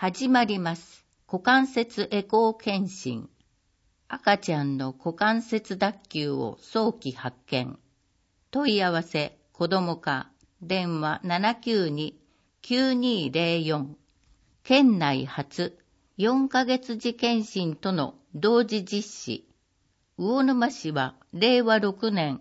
始まります。股関節エコー検診。赤ちゃんの股関節脱臼を早期発見。問い合わせ、子ども課、電話792-9204。県内初、4ヶ月次検診との同時実施。魚沼市は令和6年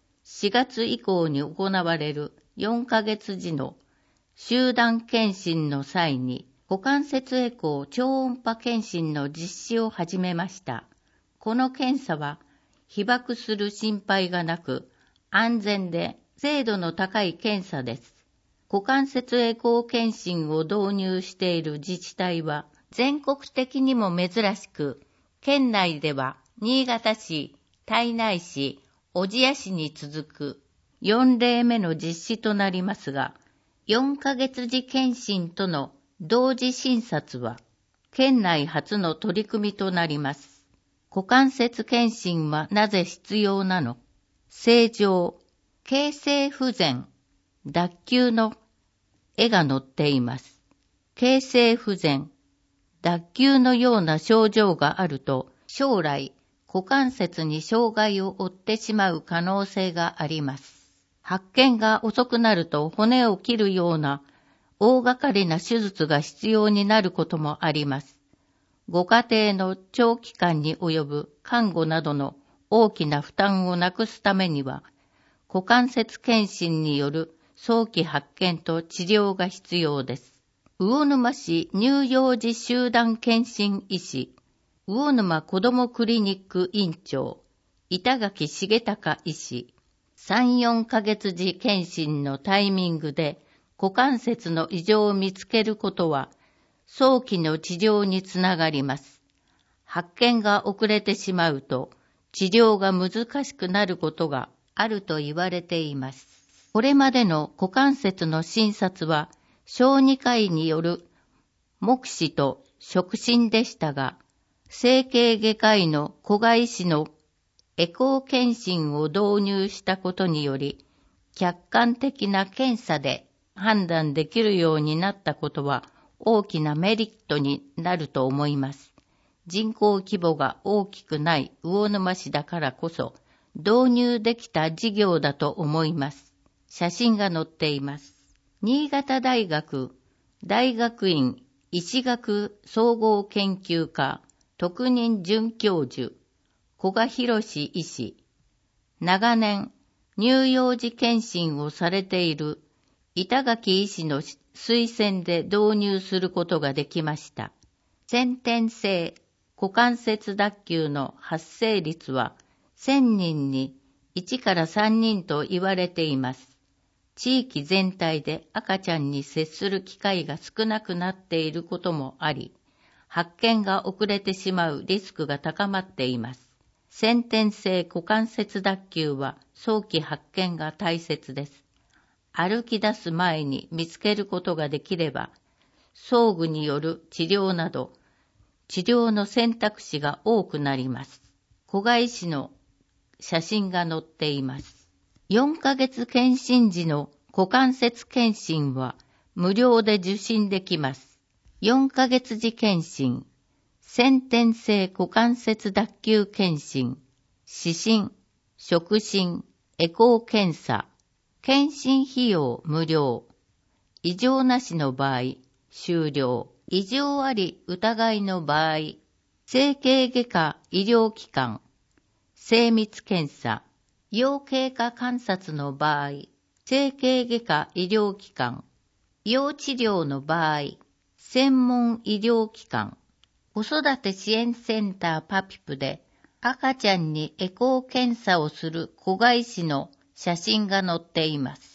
4月以降に行われる4ヶ月時の集団検診の際に股関節エコー超音波検診の実施を始めました。この検査は被爆する心配がなく安全で精度の高い検査です。股関節エコー検診を導入している自治体は全国的にも珍しく、県内では新潟市、胎内市、小千谷市に続く4例目の実施となりますが、4ヶ月次検診との同時診察は県内初の取り組みとなります。股関節検診はなぜ必要なの？正常、形成不全、脱臼の絵が載っています。形成不全、脱臼のような症状があると将来股関節に障害を負ってしまう可能性があります。発見が遅くなると骨を切るような大掛かりな手術が必要になることもあります。ご家庭の長期間に及ぶ看護などの大きな負担をなくすためには、股関節検診による早期発見と治療が必要です。魚沼市乳幼児集団検診医師、魚沼子どもクリニック院長、板垣重隆医師、3、4ヶ月時検診のタイミングで股関節の異常を見つけることは、早期の治療につながります。発見が遅れてしまうと、治療が難しくなることがあると言われています。これまでの股関節の診察は、小児科医による目視と触診でしたが、整形外科医の古賀医師のエコー検診を導入したことにより、客観的な検査で判断できるようになったことは大きなメリットになると思います。人口規模が大きくない魚沼市だからこそ導入できた事業だと思います。写真が載っています。新潟大学大学院医師学総合研究科特任准教授古賀博医師、長年乳幼児検診をされている板垣医師の推薦で導入することができました。先天性股関節脱臼の発生率は1000人に1から3人と言われています。地域全体で赤ちゃんに接する機会が少なくなっていることもあり、発見が遅れてしまうリスクが高まっています。先天性股関節脱臼は早期発見が大切です。歩き出す前に見つけることができれば、装具による治療など、治療の選択肢が多くなります。古賀医師の写真が載っています。4ヶ月検診時の股関節検診は無料で受診できます。4ヶ月時検診、先天性股関節脱臼検診、視診、触診、エコー検査、検診費用無料。異常なしの場合、終了。異常あり疑いの場合、整形外科医療機関、精密検査、要経過観察の場合、整形外科医療機関、要治療の場合、専門医療機関、子育て支援センターパピプで赤ちゃんにエコー検査をする古賀医師の写真が載っています。